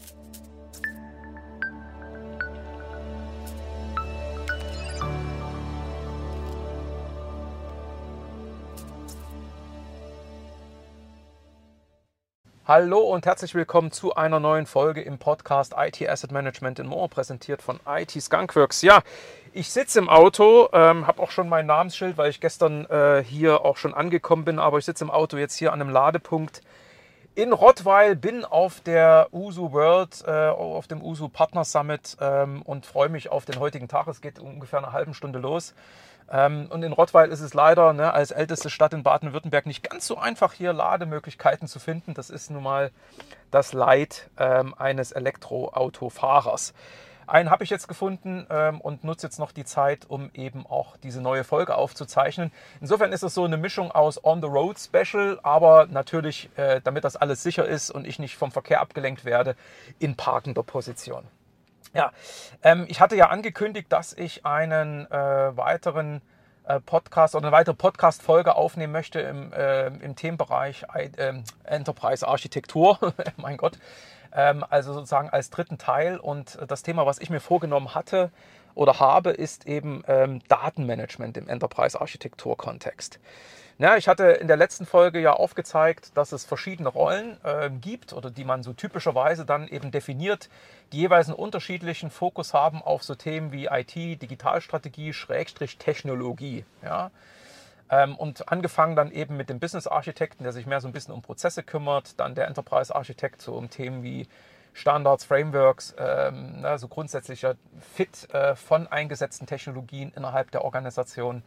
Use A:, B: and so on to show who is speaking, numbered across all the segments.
A: Hallo und herzlich willkommen zu einer neuen Folge im Podcast IT Asset Management and More, präsentiert von IT Skunkworks. Ja, ich sitze im Auto, habe auch schon mein Namensschild, weil ich gestern hier auch schon angekommen bin, aber ich sitze im Auto jetzt hier an einem Ladepunkt in Rottweil, bin auf der USU World, auf dem USU Partner Summit und freue mich auf den heutigen Tag. Es geht ungefähr eine halbe Stunde los. Und in Rottweil ist es leider als älteste Stadt in Baden-Württemberg nicht ganz so einfach, hier Lademöglichkeiten zu finden. Das ist nun mal das Leid eines Elektroautofahrers. Einen habe ich jetzt gefunden und nutze jetzt noch die Zeit, um eben auch diese neue Folge aufzuzeichnen. Insofern ist es so eine Mischung aus On-the-Road-Special, aber natürlich, damit das alles sicher ist und ich nicht vom Verkehr abgelenkt werde, in parkender Position. Ja, ich hatte ja angekündigt, dass ich einen weiteren Podcast oder eine weitere Podcast-Folge aufnehmen möchte im Themenbereich Enterprise Architektur. Mein Gott. Also sozusagen als dritten Teil. Und das Thema, was ich mir vorgenommen hatte oder habe, ist eben Datenmanagement im Enterprise Architektur-Kontext. Ja, ich hatte in der letzten Folge ja aufgezeigt, dass es verschiedene Rollen gibt oder die man so typischerweise dann eben definiert, die jeweils einen unterschiedlichen Fokus haben auf so Themen wie IT, Digitalstrategie, Schrägstrich Technologie. Ja. Und angefangen dann eben mit dem Business-Architekten, der sich mehr so ein bisschen um Prozesse kümmert, dann der Enterprise-Architekt so um Themen wie Standards, Frameworks, so grundsätzlicher Fit von eingesetzten Technologien innerhalb der Organisation.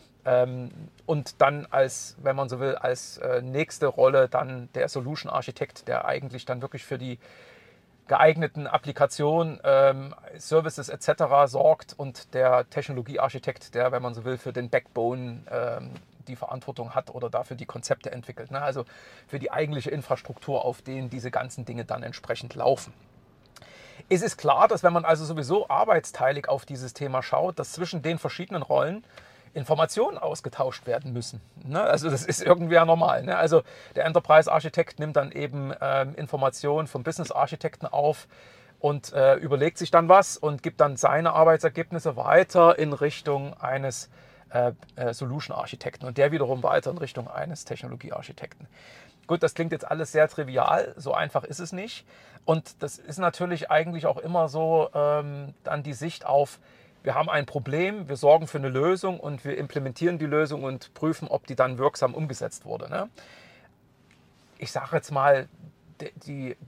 A: Und dann als, wenn man so will, als nächste Rolle dann der Solution Architekt, der eigentlich dann wirklich für die geeigneten Applikationen, Services etc. sorgt, und der Technologiearchitekt, der, wenn man so will, für den Backbone die Verantwortung hat oder dafür die Konzepte entwickelt. Ne? Also für die eigentliche Infrastruktur, auf denen diese ganzen Dinge dann entsprechend laufen. Es ist klar, dass wenn man also sowieso arbeitsteilig auf dieses Thema schaut, dass zwischen den verschiedenen Rollen Informationen ausgetauscht werden müssen. Ne? Also das ist irgendwie ja normal. Ne? Also der Enterprise-Architekt nimmt dann eben Informationen vom Business-Architekten auf und überlegt sich dann was und gibt dann seine Arbeitsergebnisse weiter in Richtung eines Solution-Architekten und der wiederum weiter in Richtung eines Technologie-Architekten. Gut, das klingt jetzt alles sehr trivial, so einfach ist es nicht. Und das ist natürlich eigentlich auch immer so dann die Sicht auf: Wir haben ein Problem, wir sorgen für eine Lösung und wir implementieren die Lösung und prüfen, ob die dann wirksam umgesetzt wurde. Ne? Ich sage jetzt mal, die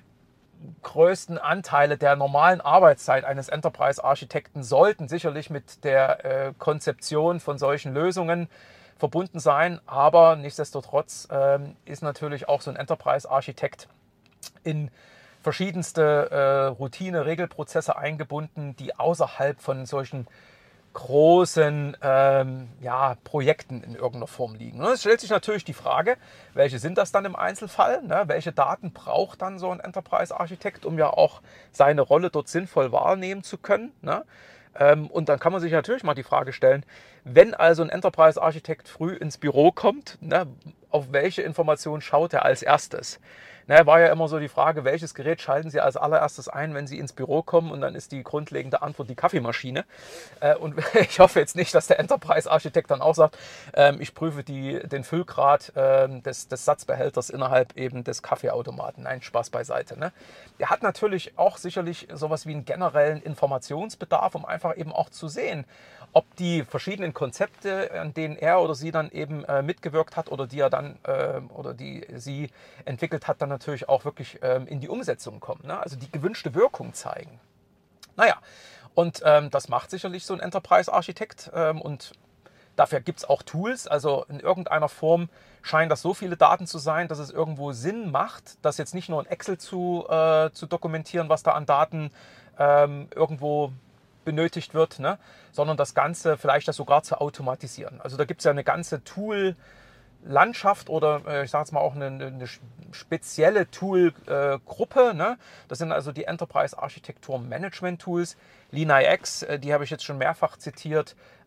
A: größten Anteile der normalen Arbeitszeit eines Enterprise-Architekten sollten sicherlich mit der Konzeption von solchen Lösungen verbunden sein. Aber nichtsdestotrotz ist natürlich auch so ein Enterprise-Architekt in verschiedenste Routine-Regelprozesse eingebunden, die außerhalb von solchen großen Projekten in irgendeiner Form liegen. Es stellt sich natürlich die Frage, welche sind das dann im Einzelfall? Ne? Welche Daten braucht dann so ein Enterprise-Architekt, um ja auch seine Rolle dort sinnvoll wahrnehmen zu können? Ne? Und dann kann man sich natürlich mal die Frage stellen, wenn also ein Enterprise-Architekt früh ins Büro kommt, ne, auf welche Informationen schaut er als erstes? Ne, war ja immer so die Frage, welches Gerät schalten Sie als allererstes ein, wenn Sie ins Büro kommen? Und dann ist die grundlegende Antwort die Kaffeemaschine. Und ich hoffe jetzt nicht, dass der Enterprise-Architekt dann auch sagt, ich prüfe den Füllgrad des Satzbehälters innerhalb eben des Kaffeeautomaten. Nein, Spaß beiseite. Ne? Der hat natürlich auch sicherlich sowas wie einen generellen Informationsbedarf, um einfach eben auch zu sehen, ob die verschiedenen Konzepte, an denen er oder sie dann eben mitgewirkt hat oder die er dann oder die sie entwickelt hat, dann natürlich auch wirklich in die Umsetzung kommen. Ne? Also die gewünschte Wirkung zeigen. Naja, und das macht sicherlich so ein Enterprise-Architekt und dafür gibt es auch Tools. Also in irgendeiner Form scheinen das so viele Daten zu sein, dass es irgendwo Sinn macht, das jetzt nicht nur in Excel zu dokumentieren, was da an Daten irgendwo benötigt wird, ne? Sondern das Ganze vielleicht das sogar zu automatisieren. Also da gibt es ja eine ganze Tool-Landschaft oder ich sage jetzt mal auch eine spezielle Tool-Gruppe. Ne? Das sind also die Enterprise Architektur Management Tools. LeanIX, die habe ich jetzt schon mehrfach zitiert.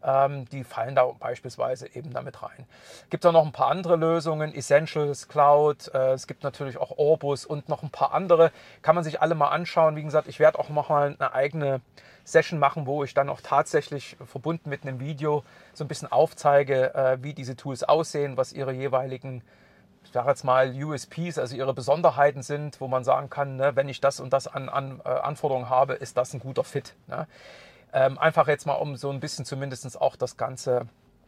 A: Die fallen da beispielsweise eben damit rein. Gibt auch noch ein paar andere Lösungen, Essentials, Cloud, es gibt natürlich auch Orbus und noch ein paar andere. Kann man sich alle mal anschauen. Wie gesagt, ich werde auch noch mal eine eigene Session machen, wo ich dann auch tatsächlich verbunden mit einem Video so ein bisschen aufzeige, wie diese Tools aussehen, was ihre jeweiligen, ich sage jetzt mal, USPs, also ihre Besonderheiten sind, wo man sagen kann, ne, wenn ich das und das an Anforderungen habe, ist das ein guter Fit. Ne? Einfach jetzt mal, um so ein bisschen zumindest auch das Ganze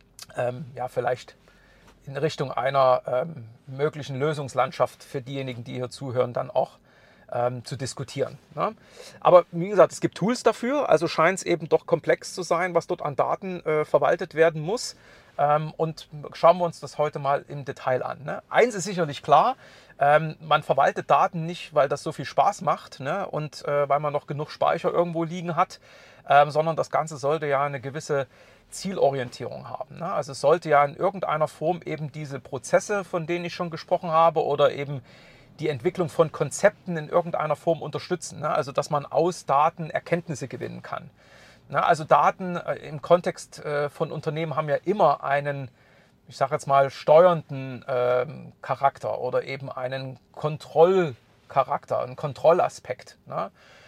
A: ja, vielleicht in Richtung einer möglichen Lösungslandschaft für diejenigen, die hier zuhören, dann auch zu diskutieren. Ne? Aber wie gesagt, es gibt Tools dafür, also scheint es eben doch komplex zu sein, was dort an Daten verwaltet werden muss. Und schauen wir uns das heute mal im Detail an. Ne? Eins ist sicherlich klar, man verwaltet Daten nicht, weil das so viel Spaß macht, ne? Und weil man noch genug Speicher irgendwo liegen hat, sondern das Ganze sollte ja eine gewisse Zielorientierung haben. Ne? Also es sollte ja in irgendeiner Form eben diese Prozesse, von denen ich schon gesprochen habe, oder eben die Entwicklung von Konzepten in irgendeiner Form unterstützen. Ne? Also dass man aus Daten Erkenntnisse gewinnen kann. Ne? Also Daten im Kontext von Unternehmen haben ja immer einen, ich sage jetzt mal, steuernden Charakter oder eben einen Kontrollcharakter, einen Kontrollaspekt. Ne?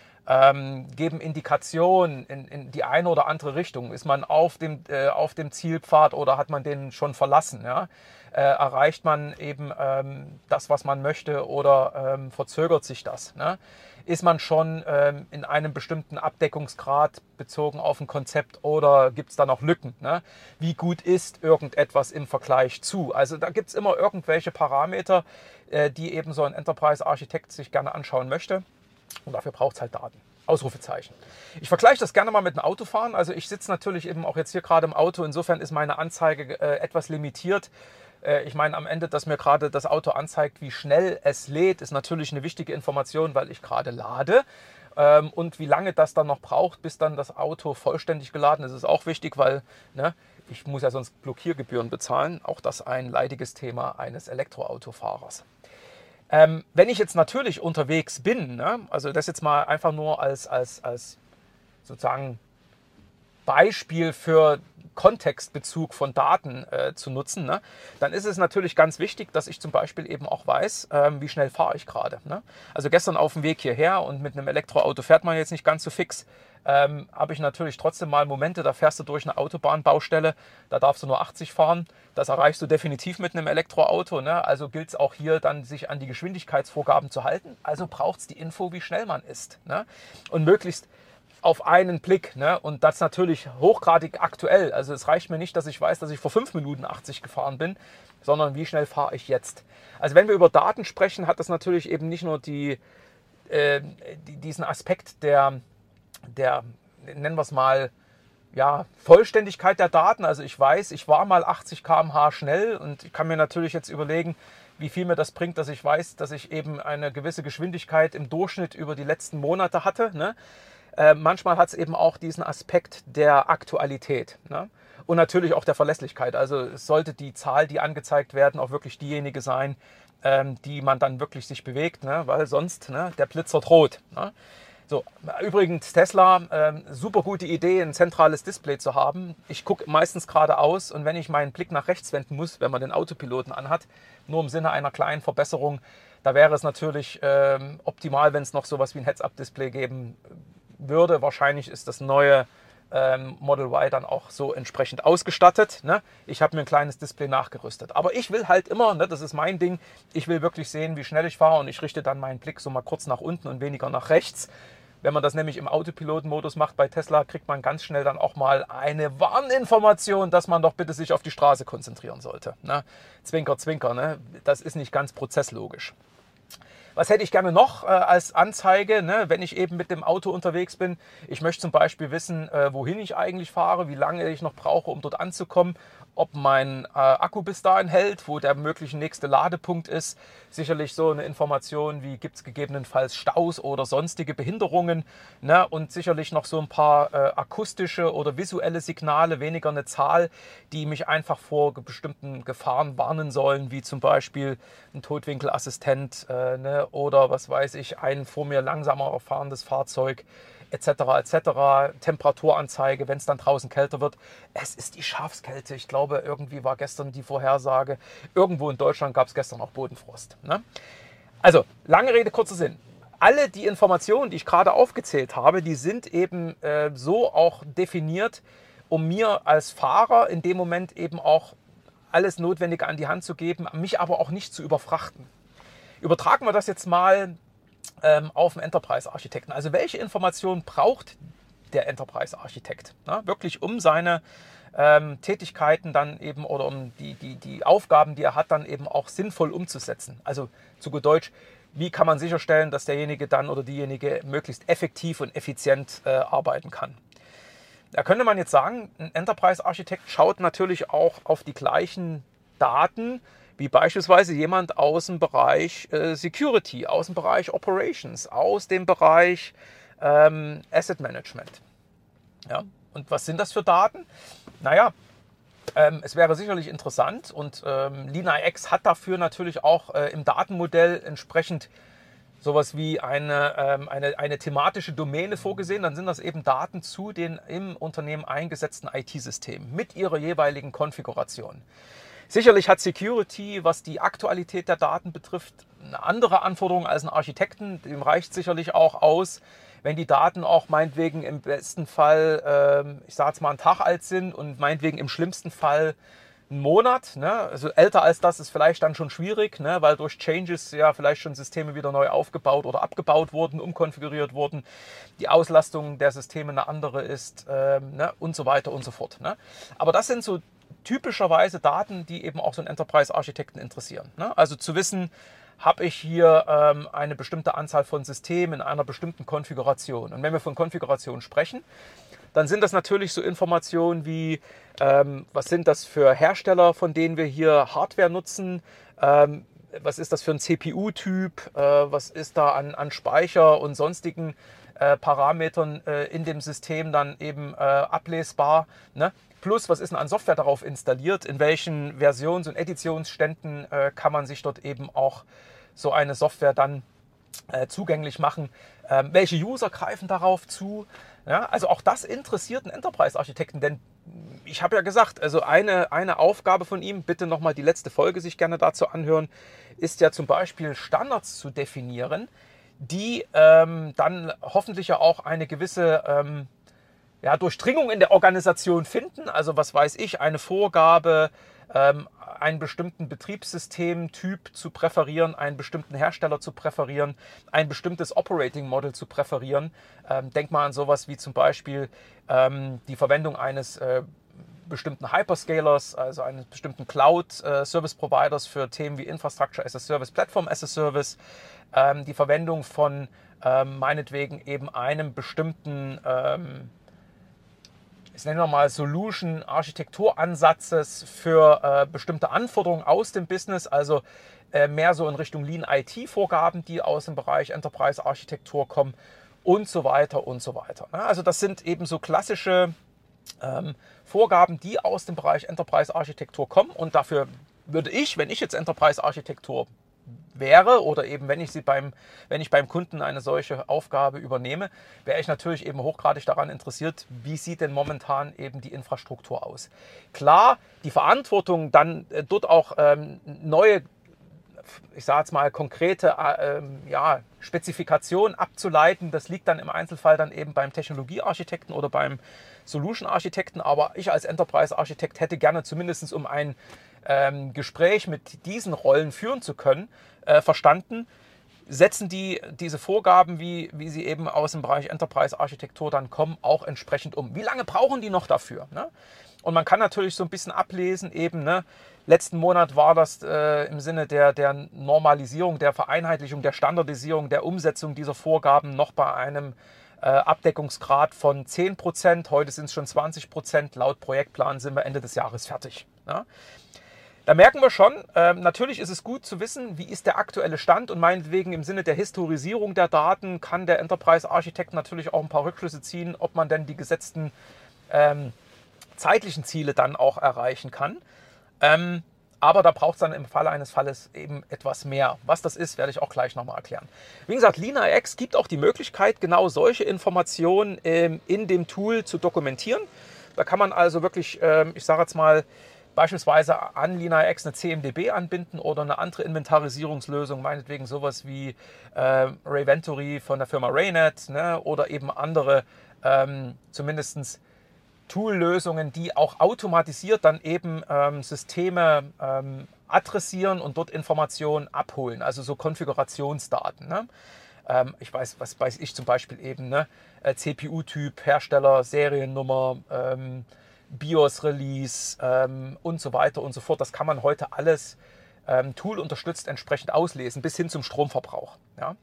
A: Geben Indikationen in die eine oder andere Richtung. Ist man auf dem Zielpfad oder hat man den schon verlassen? Ja? Erreicht man eben das, was man möchte, oder verzögert sich das? Ne? Ist man schon in einem bestimmten Abdeckungsgrad bezogen auf ein Konzept, oder gibt es da noch Lücken? Ne? Wie gut ist irgendetwas im Vergleich zu? Also da gibt es immer irgendwelche Parameter, die eben so ein Enterprise-Architekt sich gerne anschauen möchte. Und dafür braucht es halt Daten. Ausrufezeichen. Ich vergleiche das gerne mal mit dem Autofahren. Also ich sitze natürlich eben auch jetzt hier gerade im Auto. Insofern ist meine Anzeige etwas limitiert. Ich meine, am Ende, dass mir gerade das Auto anzeigt, wie schnell es lädt, ist natürlich eine wichtige Information, weil ich gerade lade. Und wie lange das dann noch braucht, bis dann das Auto vollständig geladen ist, ist auch wichtig, weil ne, ich muss ja sonst Blockiergebühren bezahlen. Auch das ein leidiges Thema eines Elektroautofahrers. Wenn ich jetzt natürlich unterwegs bin, ne, also das jetzt mal einfach nur als sozusagen Beispiel für Kontextbezug von Daten zu nutzen, ne, dann ist es natürlich ganz wichtig, dass ich zum Beispiel eben auch weiß, wie schnell fahre ich gerade. Ne? Also gestern auf dem Weg hierher, und mit einem Elektroauto fährt man jetzt nicht ganz so fix, habe ich natürlich trotzdem mal Momente, da fährst du durch eine Autobahnbaustelle, da darfst du nur 80 fahren. Das erreichst du definitiv mit einem Elektroauto. Ne? Also gilt es auch hier dann, sich an die Geschwindigkeitsvorgaben zu halten. Also braucht es die Info, wie schnell man ist. Ne? Und möglichst auf einen Blick. Ne? Und das natürlich hochgradig aktuell. Also es reicht mir nicht, dass ich weiß, dass ich vor 5 Minuten 80 gefahren bin, sondern wie schnell fahre ich jetzt. Also wenn wir über Daten sprechen, hat das natürlich eben nicht nur diesen Aspekt der, nennen wir es mal, ja, Vollständigkeit der Daten. Also ich weiß, ich war mal 80 km/h schnell, und ich kann mir natürlich jetzt überlegen, wie viel mir das bringt, dass ich weiß, dass ich eben eine gewisse Geschwindigkeit im Durchschnitt über die letzten Monate hatte. Ne? Manchmal hat es eben auch diesen Aspekt der Aktualität, ne? Und natürlich auch der Verlässlichkeit. Also es sollte die Zahl, die angezeigt werden, auch wirklich diejenige sein, die man dann wirklich sich bewegt, ne? Weil sonst ne, der Blitzer droht. Ne? So, übrigens Tesla, super gute Idee, ein zentrales Display zu haben. Ich gucke meistens geradeaus, und wenn ich meinen Blick nach rechts wenden muss, wenn man den Autopiloten anhat, nur im Sinne einer kleinen Verbesserung, da wäre es natürlich optimal, wenn es noch sowas wie ein Heads-Up-Display geben würde. Wahrscheinlich ist das neue Model Y dann auch so entsprechend ausgestattet. Ne? Ich habe mir ein kleines Display nachgerüstet. Aber ich will halt immer, ne, das ist mein Ding, ich will wirklich sehen, wie schnell ich fahre, und ich richte dann meinen Blick so mal kurz nach unten und weniger nach rechts. Wenn man das nämlich im Autopilotenmodus macht bei Tesla, kriegt man ganz schnell dann auch mal eine Warninformation, dass man doch bitte sich auf die Straße konzentrieren sollte. Ne? Zwinker, zwinker, ne? Das ist nicht ganz prozesslogisch. Was hätte ich gerne noch als Anzeige, ne, wenn ich eben mit dem Auto unterwegs bin? Ich möchte zum Beispiel wissen, wohin ich eigentlich fahre, wie lange ich noch brauche, um dort anzukommen, ob mein Akku bis dahin hält, wo der mögliche nächste Ladepunkt ist. Sicherlich so eine Information wie, gibt es gegebenenfalls Staus oder sonstige Behinderungen, ne? Und sicherlich noch so ein paar akustische oder visuelle Signale, weniger eine Zahl, die mich einfach vor bestimmten Gefahren warnen sollen, wie zum Beispiel ein Totwinkelassistent, ne? oder was weiß ich, ein vor mir langsamer fahrendes Fahrzeug etc. etc. Temperaturanzeige, wenn es dann draußen kälter wird. Es ist die Schafskälte. Ich glaube, irgendwie war gestern die Vorhersage, irgendwo in Deutschland gab es gestern auch Bodenfrost. Ne? Also, lange Rede, kurzer Sinn. Alle die Informationen, die ich gerade aufgezählt habe, die sind eben so auch definiert, um mir als Fahrer in dem Moment eben auch alles Notwendige an die Hand zu geben, mich aber auch nicht zu überfrachten. Übertragen wir das jetzt mal auf den Enterprise-Architekten. Also welche Informationen braucht der Enterprise-Architekt? Wirklich um seine Tätigkeiten dann eben oder um die Aufgaben, die er hat, dann eben auch sinnvoll umzusetzen. Also zu gut Deutsch, wie kann man sicherstellen, dass derjenige dann oder diejenige möglichst effektiv und effizient arbeiten kann? Da könnte man jetzt sagen, ein Enterprise-Architekt schaut natürlich auch auf die gleichen Daten, wie beispielsweise jemand aus dem Bereich Security, aus dem Bereich Operations, aus dem Bereich Asset Management. Ja? Und was sind das für Daten? Naja, es wäre sicherlich interessant und LeanIX hat dafür natürlich auch im Datenmodell entsprechend sowas wie eine thematische Domäne vorgesehen. Dann sind das eben Daten zu den im Unternehmen eingesetzten IT-Systemen mit ihrer jeweiligen Konfiguration. Sicherlich hat Security, was die Aktualität der Daten betrifft, eine andere Anforderung als ein Architekten. Dem reicht sicherlich auch aus, wenn die Daten auch meinetwegen im besten Fall, ich sage jetzt mal, einen Tag alt sind und meinetwegen im schlimmsten Fall einen Monat. Ne? Also älter als das ist vielleicht dann schon schwierig, ne? Weil durch Changes ja vielleicht schon Systeme wieder neu aufgebaut oder abgebaut wurden, umkonfiguriert wurden, die Auslastung der Systeme eine andere ist, ne? Und so weiter und so fort. Ne? Aber das sind so typischerweise Daten, die eben auch so einen Enterprise-Architekten interessieren. Ne? Also zu wissen, habe ich hier eine bestimmte Anzahl von Systemen in einer bestimmten Konfiguration. Und wenn wir von Konfiguration sprechen, dann sind das natürlich so Informationen wie, was sind das für Hersteller, von denen wir hier Hardware nutzen, was ist das für ein CPU-Typ, was ist da an Speicher und sonstigen Parametern in dem System dann eben ablesbar. Ne? Plus, was ist denn an Software darauf installiert, in welchen Versions- und Editionsständen kann man sich dort eben auch so eine Software dann zugänglich machen. Welche User greifen darauf zu? Ja, also auch das interessiert einen Enterprise-Architekten, denn ich habe ja gesagt, also eine Aufgabe von ihm, bitte nochmal die letzte Folge sich gerne dazu anhören, ist ja zum Beispiel Standards zu definieren, die dann hoffentlich ja auch eine gewisse Durchdringung in der Organisation finden. Also was weiß ich, eine Vorgabe, einen bestimmten Betriebssystemtyp zu präferieren, einen bestimmten Hersteller zu präferieren, ein bestimmtes Operating Model zu präferieren. Denk mal an sowas wie zum Beispiel die Verwendung eines bestimmten Hyperscalers, also eines bestimmten Cloud-Service-Providers für Themen wie Infrastructure as a Service, Platform as a Service, die Verwendung von meinetwegen eben einem bestimmten ich nenne nochmal Solution-Architekturansatzes für bestimmte Anforderungen aus dem Business, also mehr so in Richtung Lean-IT-Vorgaben, die aus dem Bereich Enterprise-Architektur kommen und so weiter und so weiter. Also das sind eben so klassische Vorgaben, die aus dem Bereich Enterprise-Architektur kommen und dafür würde ich, wenn ich jetzt Enterprise-Architektur wäre oder eben wenn ich beim Kunden eine solche Aufgabe übernehme, wäre ich natürlich eben hochgradig daran interessiert, wie sieht denn momentan eben die Infrastruktur aus. Klar, die Verantwortung dann dort auch neue, ich sage jetzt mal konkrete Spezifikationen abzuleiten, das liegt dann im Einzelfall dann eben beim Technologiearchitekten oder beim Solution-Architekten, aber ich als Enterprise-Architekt hätte gerne zumindest um ein Gespräch mit diesen Rollen führen zu können, verstanden, setzen diese Vorgaben, wie sie eben aus dem Bereich Enterprise-Architektur dann kommen, auch entsprechend um. Wie lange brauchen die noch dafür? Ne? Und man kann natürlich so ein bisschen ablesen, eben, ne? Letzten Monat war das im Sinne der Normalisierung, der Vereinheitlichung, der Standardisierung, der Umsetzung dieser Vorgaben noch bei einem Abdeckungsgrad von 10%. Heute sind es schon 20%. Laut Projektplan sind wir Ende des Jahres fertig. Ja? Da merken wir schon, natürlich ist es gut zu wissen, wie ist der aktuelle Stand und meinetwegen im Sinne der Historisierung der Daten kann der Enterprise-Architekt natürlich auch ein paar Rückschlüsse ziehen, ob man denn die gesetzten zeitlichen Ziele dann auch erreichen kann. Aber da braucht es dann im Falle eines Falles eben etwas mehr. Was das ist, werde ich auch gleich nochmal erklären. Wie gesagt, LeanIX gibt auch die Möglichkeit, genau solche Informationen in dem Tool zu dokumentieren. Da kann man also wirklich, ich sage jetzt mal, beispielsweise an LeanIX eine CMDB anbinden oder eine andere Inventarisierungslösung, meinetwegen sowas wie Rayventory von der Firma Raynet, ne, oder eben andere zumindest Tool-Lösungen, die auch automatisiert dann eben Systeme adressieren und dort Informationen abholen, also so Konfigurationsdaten. Ne? Ich weiß, was weiß ich zum Beispiel eben, ne? CPU-Typ, Hersteller, Seriennummer, BIOS-Release und so weiter und so fort. Das kann man heute alles Tool unterstützt entsprechend auslesen, bis hin zum Stromverbrauch. Ja?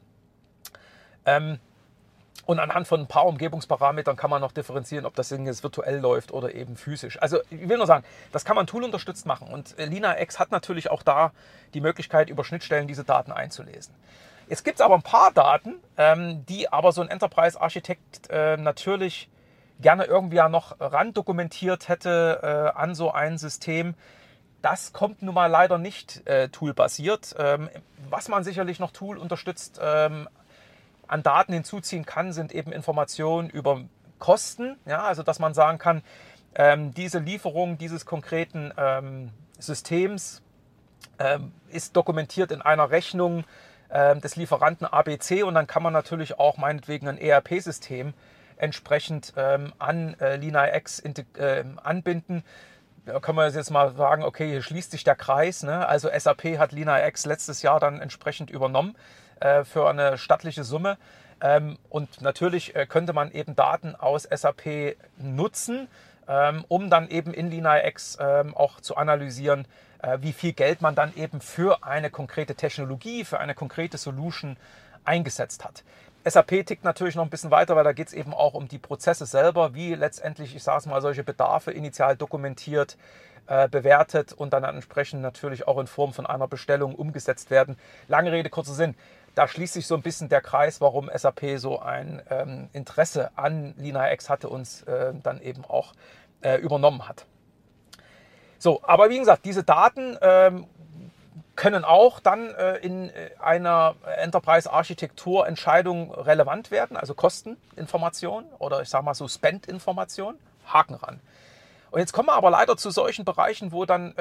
A: Und anhand von ein paar Umgebungsparametern kann man noch differenzieren, ob das Ding jetzt virtuell läuft oder eben physisch. Also ich will nur sagen, das kann man toolunterstützt machen. Und LeanIX hat natürlich auch da die Möglichkeit, über Schnittstellen diese Daten einzulesen. Jetzt gibt es aber ein paar Daten, die aber so ein Enterprise-Architekt natürlich gerne irgendwie ja noch ran dokumentiert hätte an so ein System. Das kommt nun mal leider nicht toolbasiert. Was man sicherlich noch toolunterstützt an Daten hinzuziehen kann, sind eben Informationen über Kosten. Ja, also dass man sagen kann, diese Lieferung dieses konkreten Systems ist dokumentiert in einer Rechnung des Lieferanten ABC, und dann kann man natürlich auch meinetwegen ein ERP-System entsprechend an LeanIX anbinden. Da können wir jetzt mal sagen, okay, hier schließt sich der Kreis. Ne? Also SAP hat LeanIX letztes Jahr dann entsprechend übernommen für eine stattliche Summe. Und natürlich könnte man eben Daten aus SAP nutzen, um dann eben in LeanIX auch zu analysieren, wie viel Geld man dann eben für eine konkrete Technologie, für eine konkrete Solution eingesetzt hat. SAP tickt natürlich noch ein bisschen weiter, weil da geht es eben auch um die Prozesse selber, wie letztendlich, ich sage es mal, solche Bedarfe initial dokumentiert, bewertet und dann entsprechend natürlich auch in Form von einer Bestellung umgesetzt werden. Lange Rede, kurzer Sinn. Da schließt sich so ein bisschen der Kreis, warum SAP so ein Interesse an LeanIX hatte und dann eben auch übernommen hat. So, aber wie gesagt, diese Daten können auch dann in einer Enterprise-Architektur-Entscheidung relevant werden, also Kosteninformation oder ich sage mal so Spend-Information, Haken ran. Und jetzt kommen wir aber leider zu solchen Bereichen, wo dann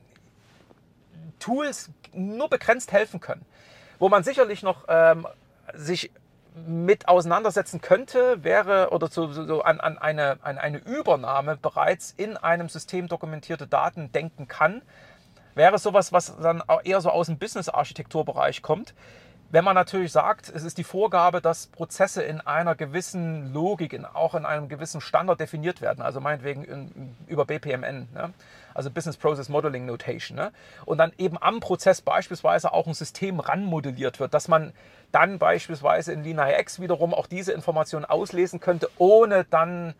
A: Tools nur begrenzt helfen können, wo man sicherlich noch sich mit auseinandersetzen könnte, wäre oder an eine Übernahme bereits in einem System dokumentierte Daten denken kann, wäre sowas, was dann eher so aus dem Business-Architekturbereich kommt. Wenn man natürlich sagt, es ist die Vorgabe, dass Prozesse in einer gewissen Logik, auch in einem gewissen Standard definiert werden, also meinetwegen über BPMN, ne? Also Business Process Modeling Notation, ne? Und dann eben am Prozess beispielsweise auch ein System ranmodelliert wird, dass man dann beispielsweise in LeanIX wiederum auch diese Informationen auslesen könnte, ohne dann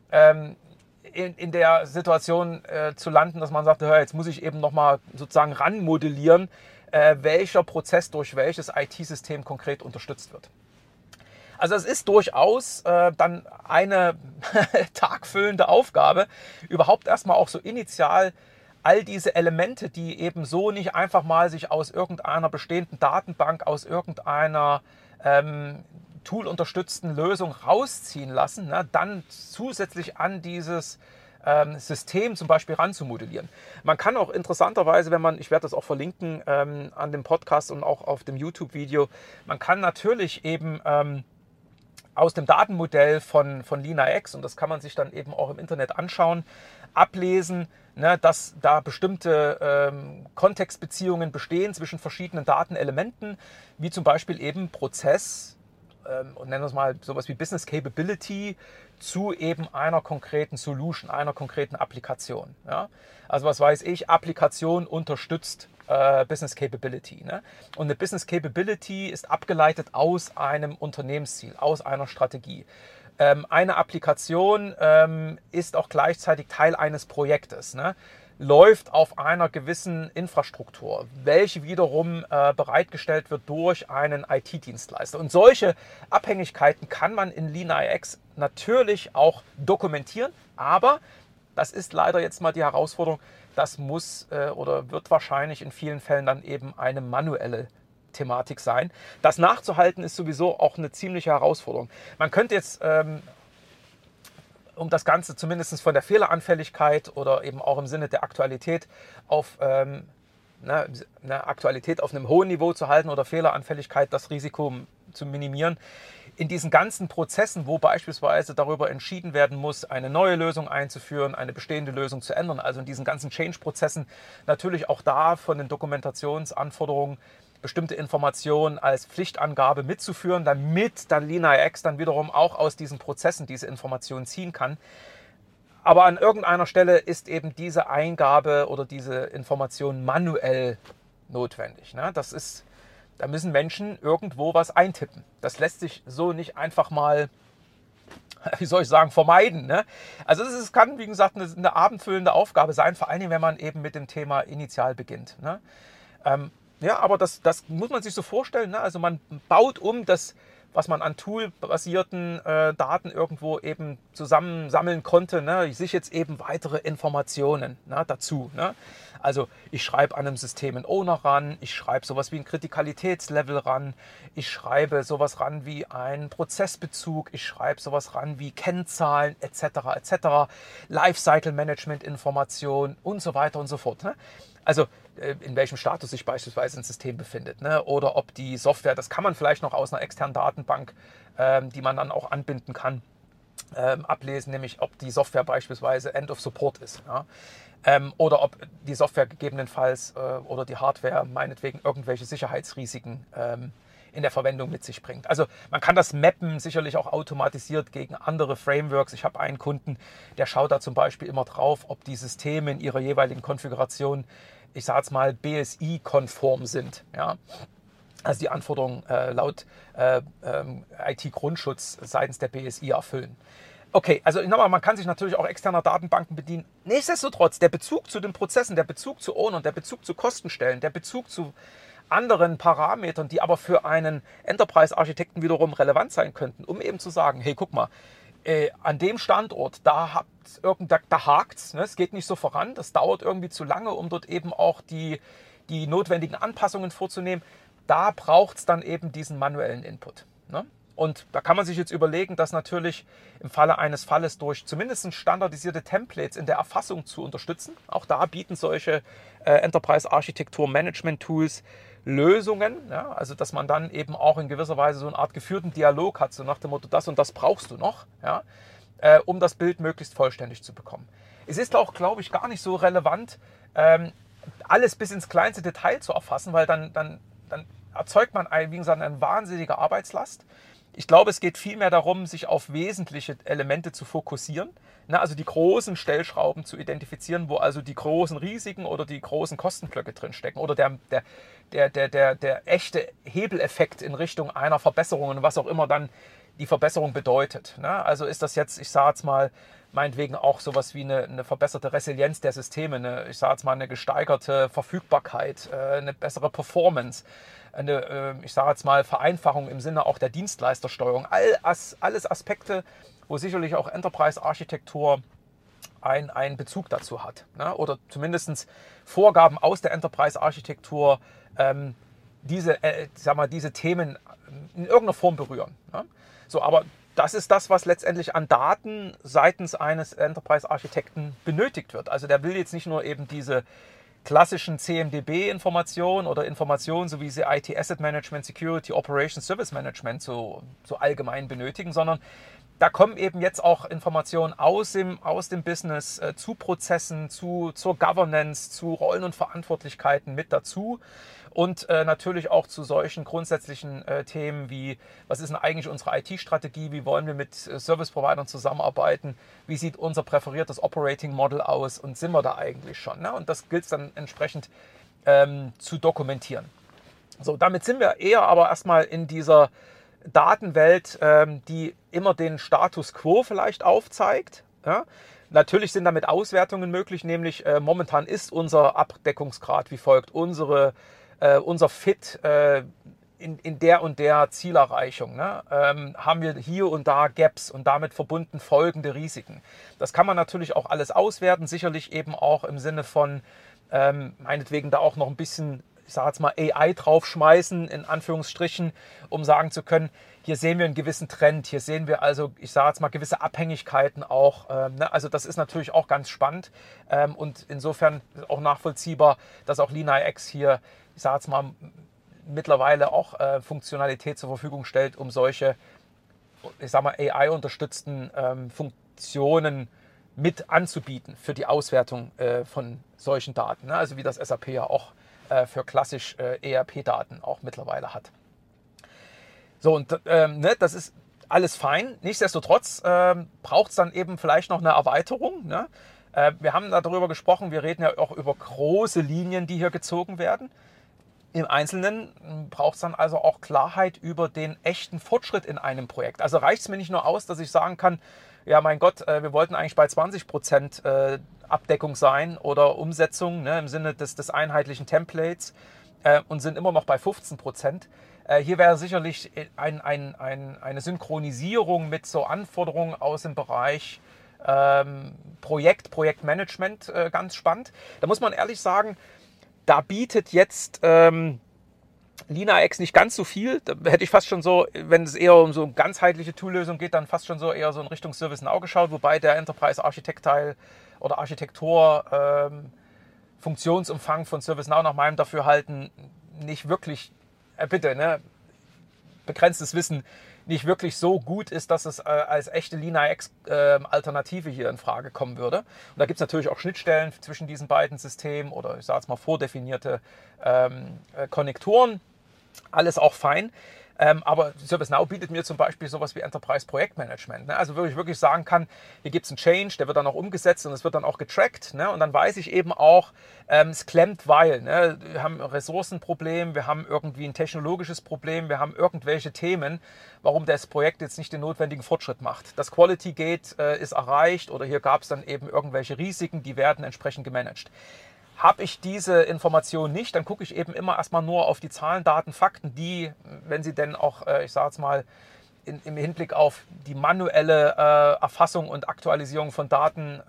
A: in der Situation zu landen, dass man sagt, jetzt muss ich eben nochmal sozusagen ranmodellieren, welcher Prozess durch welches IT-System konkret unterstützt wird. Also es ist durchaus dann eine tagfüllende Aufgabe, überhaupt erstmal auch so initial all diese Elemente, die eben so nicht einfach mal sich aus irgendeiner bestehenden Datenbank, aus irgendeiner tool-unterstützten Lösung rausziehen lassen, ne, dann zusätzlich an dieses System zum Beispiel ranzumodellieren. Man kann auch interessanterweise, wenn man, ich werde das auch verlinken an dem Podcast und auch auf dem YouTube-Video, man kann natürlich eben aus dem Datenmodell von LeanIX, und das kann man sich dann eben auch im Internet anschauen, ablesen, ne, dass da bestimmte Kontextbeziehungen bestehen zwischen verschiedenen Datenelementen, wie zum Beispiel eben Prozess, und nennen wir es mal sowas wie Business Capability zu eben einer konkreten Solution, einer konkreten Applikation. Ja? Also was weiß ich, Applikation unterstützt Business Capability. Ne? Und eine Business Capability ist abgeleitet aus einem Unternehmensziel, aus einer Strategie. Eine Applikation ist auch gleichzeitig Teil eines Projektes. Ne? Läuft auf einer gewissen Infrastruktur, welche wiederum bereitgestellt wird durch einen IT-Dienstleister. Und solche Abhängigkeiten kann man in LeanIX natürlich auch dokumentieren, aber Das ist leider jetzt mal die Herausforderung. Das muss oder wird wahrscheinlich in vielen Fällen dann eben eine manuelle Thematik sein. Das nachzuhalten ist sowieso auch eine ziemliche Herausforderung. Man könnte jetzt, um das Ganze zumindest von der Fehleranfälligkeit oder eben auch im Sinne der Aktualität auf eine Aktualität auf einem hohen Niveau zu halten oder Fehleranfälligkeit, das Risiko zu minimieren, in diesen ganzen Prozessen, wo beispielsweise darüber entschieden werden muss, eine neue Lösung einzuführen, eine bestehende Lösung zu ändern, also in diesen ganzen Change-Prozessen natürlich auch da von den Dokumentationsanforderungen bestimmte Informationen als Pflichtangabe mitzuführen, damit dann LeanIX dann wiederum auch aus diesen Prozessen diese Informationen ziehen kann. Aber an irgendeiner Stelle ist eben diese Eingabe oder diese Information manuell notwendig. Da müssen Menschen irgendwo was eintippen. Das lässt sich so nicht einfach mal, wie soll ich sagen, vermeiden. Ne? Also es kann, wie gesagt, eine abendfüllende Aufgabe sein, vor allen Dingen, wenn man eben mit dem Thema initial beginnt. Ne? Ja, aber das muss man sich so vorstellen. Ne? Also man baut das, was man an toolbasierten Daten irgendwo eben zusammensammeln konnte, ne? Sich jetzt eben weitere Informationen, ne, dazu. Ne? Also ich schreibe an einem System einen Owner ran, ich schreibe sowas wie ein Kritikalitätslevel ran, ich schreibe sowas ran wie einen Prozessbezug, ich schreibe sowas ran wie Kennzahlen etc. Lifecycle-Management-Informationen und so weiter und so fort. Ne? Also in welchem Status sich beispielsweise ein System befindet, ne? Oder ob die Software, das kann man vielleicht noch aus einer externen Datenbank, die man dann auch anbinden kann, ablesen, nämlich ob die Software beispielsweise End of Support ist. Ja? Oder ob die Software gegebenenfalls oder die Hardware meinetwegen irgendwelche Sicherheitsrisiken in der Verwendung mit sich bringt. Also man kann das mappen sicherlich auch automatisiert gegen andere Frameworks. Ich habe einen Kunden, der schaut da zum Beispiel immer drauf, ob die Systeme in ihrer jeweiligen Konfiguration, ich sage jetzt mal, BSI-konform sind. Ja? Also die Anforderungen laut IT-Grundschutz seitens der BSI erfüllen. Okay, also nochmal, man kann sich natürlich auch externer Datenbanken bedienen. Nichtsdestotrotz, der Bezug zu den Prozessen, der Bezug zu Ownern, der Bezug zu Kostenstellen, der Bezug zu anderen Parametern, die aber für einen Enterprise-Architekten wiederum relevant sein könnten, um eben zu sagen, hey, guck mal, an dem Standort, da hakt es, ne? Es geht nicht so voran, das dauert irgendwie zu lange, um dort eben auch die notwendigen Anpassungen vorzunehmen. Da braucht es dann eben diesen manuellen Input. Ne? Und da kann man sich jetzt überlegen, das natürlich im Falle eines Falles durch zumindest standardisierte Templates in der Erfassung zu unterstützen. Auch da bieten solche Enterprise-Architektur-Management-Tools Lösungen, ja? Also dass man dann eben auch in gewisser Weise so eine Art geführten Dialog hat, so nach dem Motto, das und das brauchst du noch, ja? Um das Bild möglichst vollständig zu bekommen. Es ist auch, glaube ich, gar nicht so relevant, alles bis ins kleinste Detail zu erfassen, weil dann erzeugt man, wie gesagt, eine wahnsinnige Arbeitslast. Ich glaube, es geht vielmehr darum, sich auf wesentliche Elemente zu fokussieren, ne, also die großen Stellschrauben zu identifizieren, wo also die großen Risiken oder die großen Kostenblöcke drinstecken oder der echte Hebeleffekt in Richtung einer Verbesserung und was auch immer dann die Verbesserung bedeutet. Ne? Also ist das jetzt, ich sage jetzt mal, meinetwegen auch sowas wie eine verbesserte Resilienz der Systeme, ich sage jetzt mal eine gesteigerte Verfügbarkeit, eine bessere Performance, ich sage jetzt mal Vereinfachung im Sinne auch der Dienstleistersteuerung. Alles Aspekte, wo sicherlich auch Enterprise-Architektur einen Bezug dazu hat. Ne? Oder zumindest Vorgaben aus der Enterprise-Architektur, diese Themen in irgendeiner Form berühren. Ne? So, aber das ist das, was letztendlich an Daten seitens eines Enterprise-Architekten benötigt wird. Also der will jetzt nicht nur eben diese klassischen CMDB-Informationen oder Informationen, so wie sie IT Asset Management, Security, Operations, Service Management so allgemein benötigen, sondern da kommen eben jetzt auch Informationen aus dem Business zu Prozessen, zur Governance, zu Rollen und Verantwortlichkeiten mit dazu. Und natürlich auch zu solchen grundsätzlichen Themen wie, was ist denn eigentlich unsere IT-Strategie, wie wollen wir mit Service-Providern zusammenarbeiten, wie sieht unser präferiertes Operating Model aus und sind wir da eigentlich schon. Ne? Und das gilt es dann entsprechend zu dokumentieren. So, damit sind wir eher aber erstmal in dieser Datenwelt, die immer den Status quo vielleicht aufzeigt. Ja? Natürlich sind damit Auswertungen möglich, nämlich momentan ist unser Abdeckungsgrad wie folgt, unser Fit in der und der Zielerreichung, ne, haben wir hier und da Gaps und damit verbunden folgende Risiken. Das kann man natürlich auch alles auswerten, sicherlich eben auch im Sinne von meinetwegen da auch noch ein bisschen, ich sage jetzt mal, AI draufschmeißen, in Anführungsstrichen, um sagen zu können, hier sehen wir einen gewissen Trend, hier sehen wir also, ich sage jetzt mal, gewisse Abhängigkeiten auch. Ne? Also das ist natürlich auch ganz spannend und insofern auch nachvollziehbar, dass auch LeanIX hier, ich sage jetzt mal, mittlerweile auch Funktionalität zur Verfügung stellt, um solche, ich sag mal, AI-unterstützten Funktionen mit anzubieten für die Auswertung von solchen Daten. Ne? Also wie das SAP ja auch für klassisch ERP-Daten auch mittlerweile hat. So, und ne, das ist alles fein. Nichtsdestotrotz braucht es dann eben vielleicht noch eine Erweiterung. Ne? Wir haben darüber gesprochen, wir reden ja auch über große Linien, die hier gezogen werden. Im Einzelnen braucht es dann also auch Klarheit über den echten Fortschritt in einem Projekt. Also reicht es mir nicht nur aus, dass ich sagen kann, ja mein Gott, wir wollten eigentlich bei 20% Abdeckung sein oder Umsetzung, ne, im Sinne des einheitlichen Templates und sind immer noch bei 15%. Hier wäre sicherlich eine Synchronisierung mit so Anforderungen aus dem Bereich Projektmanagement ganz spannend. Da muss man ehrlich sagen, da bietet jetzt LeanIX nicht ganz so viel. Da hätte ich fast schon so, wenn es eher um so eine ganzheitliche Toollösung geht, dann fast schon so eher so in Richtung ServiceNow geschaut, wobei der Enterprise-Architekt-Teil oder Architektur Funktionsumfang von ServiceNow nach meinem Dafürhalten nicht wirklich, bitte, ne, begrenztes Wissen, nicht wirklich so gut ist, dass es als echte LeanIX-Alternative hier in Frage kommen würde. Und da gibt es natürlich auch Schnittstellen zwischen diesen beiden Systemen oder ich sage jetzt mal vordefinierte Konnektoren. Alles auch fein. Aber ServiceNow bietet mir zum Beispiel sowas wie Enterprise Projektmanagement. Ne? Also wo ich wirklich sagen kann, hier gibt es einen Change, der wird dann auch umgesetzt und es wird dann auch getrackt. Ne? Und dann weiß ich eben auch, es klemmt, weil ne? Wir haben ein Ressourcenproblem, wir haben irgendwie ein technologisches Problem, wir haben irgendwelche Themen, warum das Projekt jetzt nicht den notwendigen Fortschritt macht. Das Quality Gate ist erreicht oder hier gab es dann eben irgendwelche Risiken, die werden entsprechend gemanagt. Habe ich diese Information nicht, dann gucke ich eben immer erstmal nur auf die Zahlen, Daten, Fakten, die, wenn sie denn auch, ich sage jetzt mal, im Hinblick auf die manuelle Erfassung und Aktualisierung von Daten,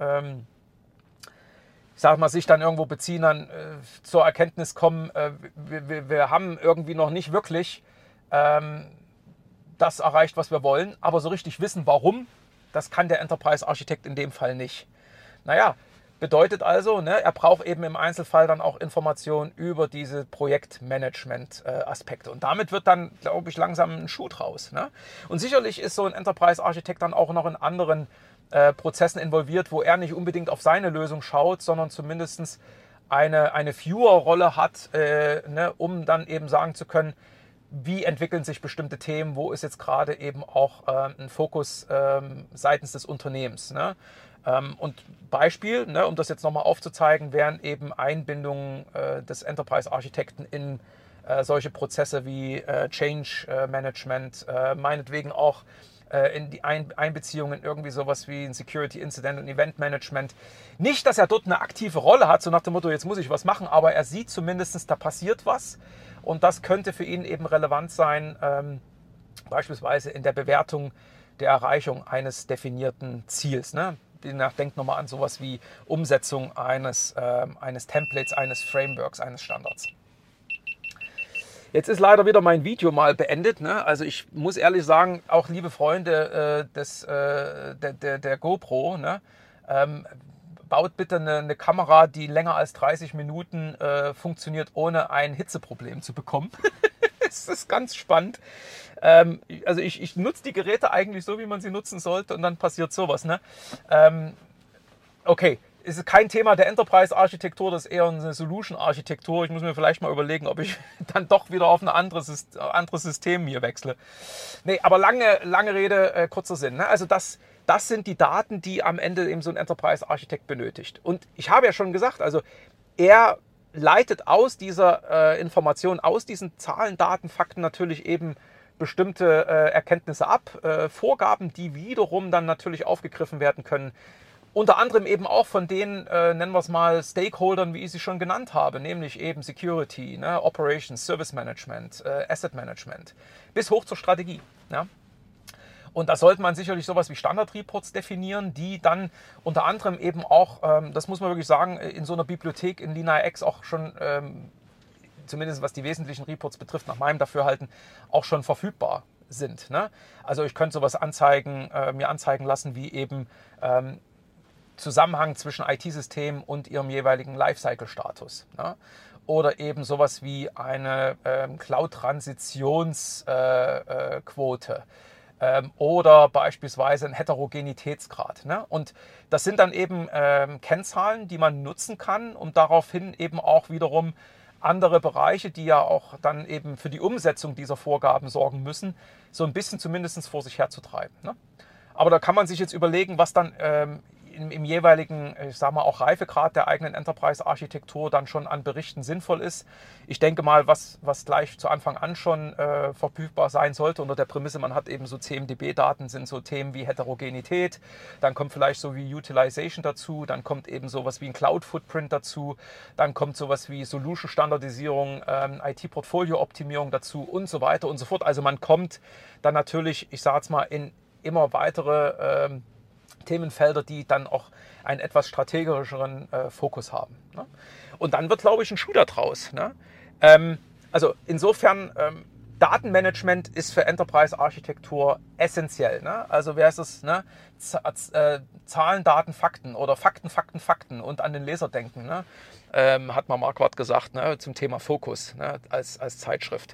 A: ich sage mal, sich dann irgendwo beziehen, dann zur Erkenntnis kommen, wir haben irgendwie noch nicht wirklich das erreicht, was wir wollen, aber so richtig wissen, warum, das kann der Enterprise-Architekt in dem Fall nicht. Naja, bedeutet also, ne, er braucht eben im Einzelfall dann auch Informationen über diese Projektmanagement-Aspekte. Und damit wird dann, glaube ich, langsam ein Schuh draus. Ne? Und sicherlich ist so ein Enterprise-Architekt dann auch noch in anderen Prozessen involviert, wo er nicht unbedingt auf seine Lösung schaut, sondern zumindest eine Viewer-Rolle hat, ne, um dann eben sagen zu können, wie entwickeln sich bestimmte Themen, wo ist jetzt gerade eben auch ein Fokus seitens des Unternehmens. Ne? Und Beispiel, ne, um das jetzt nochmal aufzuzeigen, wären eben Einbindungen des Enterprise-Architekten in solche Prozesse wie Change Management, meinetwegen auch in die Einbeziehung in irgendwie sowas wie ein Security Incident und Event Management. Nicht, dass er dort eine aktive Rolle hat, so nach dem Motto, jetzt muss ich was machen, aber er sieht zumindest, da passiert was und das könnte für ihn eben relevant sein, beispielsweise in der Bewertung der Erreichung eines definierten Ziels. Ne? Denkt nochmal an sowas wie Umsetzung eines Templates, eines Frameworks, eines Standards. Jetzt ist leider wieder mein Video mal beendet. Ne? Also ich muss ehrlich sagen, auch liebe Freunde der GoPro, ne? Baut bitte eine Kamera, die länger als 30 Minuten funktioniert, ohne ein Hitzeproblem zu bekommen. Das ist ganz spannend. Also ich nutze die Geräte eigentlich so, wie man sie nutzen sollte und dann passiert sowas. Ne? Okay, ist kein Thema der Enterprise-Architektur, das ist eher eine Solution-Architektur. Ich muss mir vielleicht mal überlegen, ob ich dann doch wieder auf ein anderes System hier wechsle. Nee, aber lange Rede, kurzer Sinn. Ne? Also das sind die Daten, die am Ende eben so ein Enterprise-Architekt benötigt. Und ich habe ja schon gesagt, also er leitet aus dieser Information, aus diesen Zahlen, Daten, Fakten natürlich eben bestimmte Erkenntnisse ab, Vorgaben, die wiederum dann natürlich aufgegriffen werden können Unter anderem eben auch von den, nennen wir es mal, Stakeholdern, wie ich sie schon genannt habe, nämlich eben Security, ne, Operations, Service Management, Asset Management, bis hoch zur Strategie. Ja. Und da sollte man sicherlich sowas wie Standard-Reports definieren, die dann unter anderem eben auch, das muss man wirklich sagen, in so einer Bibliothek in LeanIX auch schon, zumindest was die wesentlichen Reports betrifft, nach meinem Dafürhalten, auch schon verfügbar sind. Ne? Also ich könnte sowas mir anzeigen lassen, wie eben Zusammenhang zwischen IT-Systemen und ihrem jeweiligen Lifecycle-Status. Ne? Oder eben sowas wie eine Cloud-Transitionsquote. Oder beispielsweise ein Heterogenitätsgrad. Ne? Und das sind dann eben Kennzahlen, die man nutzen kann, um daraufhin eben auch wiederum andere Bereiche, die ja auch dann eben für die Umsetzung dieser Vorgaben sorgen müssen, so ein bisschen zumindest vor sich herzutreiben. Ne? Aber da kann man sich jetzt überlegen, was dann im jeweiligen, ich sage mal, auch Reifegrad der eigenen Enterprise-Architektur dann schon an Berichten sinnvoll ist. Ich denke mal, was gleich zu Anfang an schon verfügbar sein sollte, unter der Prämisse, man hat eben so CMDB-Daten, sind so Themen wie Heterogenität, dann kommt vielleicht so wie Utilization dazu, dann kommt eben sowas wie ein Cloud-Footprint dazu, dann kommt sowas wie Solution-Standardisierung, IT-Portfolio-Optimierung dazu und so weiter und so fort. Also man kommt dann natürlich, ich sage jetzt mal, in immer weitere Themenfelder, die dann auch einen etwas strategischeren Fokus haben. Ne? Und dann wird, glaube ich, ein Schuh daraus. Ne? Also insofern, Datenmanagement ist für Enterprise-Architektur essentiell. Ne? Also wer ist es? Ne? Zahlen, Daten, Fakten oder Fakten, Fakten, Fakten und an den Leser denken. Ne? Hat mal Marquardt gesagt, ne? Zum Thema Fokus, ne? als Zeitschrift.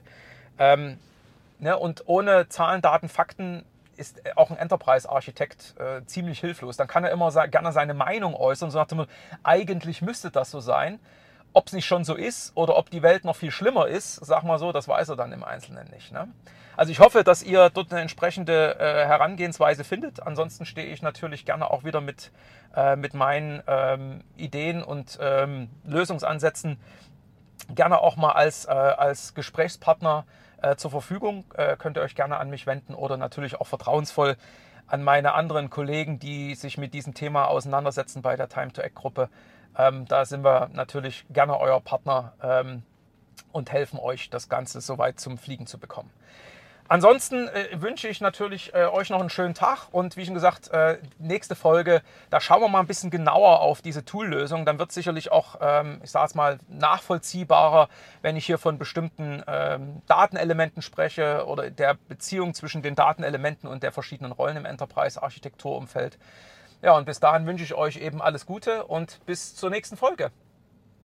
A: Ne? Und ohne Zahlen, Daten, Fakten ist auch ein Enterprise-Architekt ziemlich hilflos. Dann kann er immer gerne seine Meinung äußern und sagt immer, eigentlich müsste das so sein. Ob es nicht schon so ist oder ob die Welt noch viel schlimmer ist, sag mal so, das weiß er dann im Einzelnen nicht. Ne? Also ich hoffe, dass ihr dort eine entsprechende Herangehensweise findet. Ansonsten stehe ich natürlich gerne auch wieder mit meinen Ideen und Lösungsansätzen gerne auch mal als Gesprächspartner zur Verfügung. Könnt ihr euch gerne an mich wenden oder natürlich auch vertrauensvoll an meine anderen Kollegen, die sich mit diesem Thema auseinandersetzen bei der Time-to-Act-Gruppe. Da sind wir natürlich gerne euer Partner und helfen euch, das Ganze soweit zum Fliegen zu bekommen. Ansonsten wünsche ich natürlich euch noch einen schönen Tag und wie schon gesagt, nächste Folge, da schauen wir mal ein bisschen genauer auf diese Tool-Lösung. Dann wird es sicherlich auch, ich sage es mal, nachvollziehbarer, wenn ich hier von bestimmten Datenelementen spreche oder der Beziehung zwischen den Datenelementen und der verschiedenen Rollen im Enterprise-Architekturumfeld. Ja, und bis dahin wünsche ich euch eben alles Gute und bis zur nächsten Folge.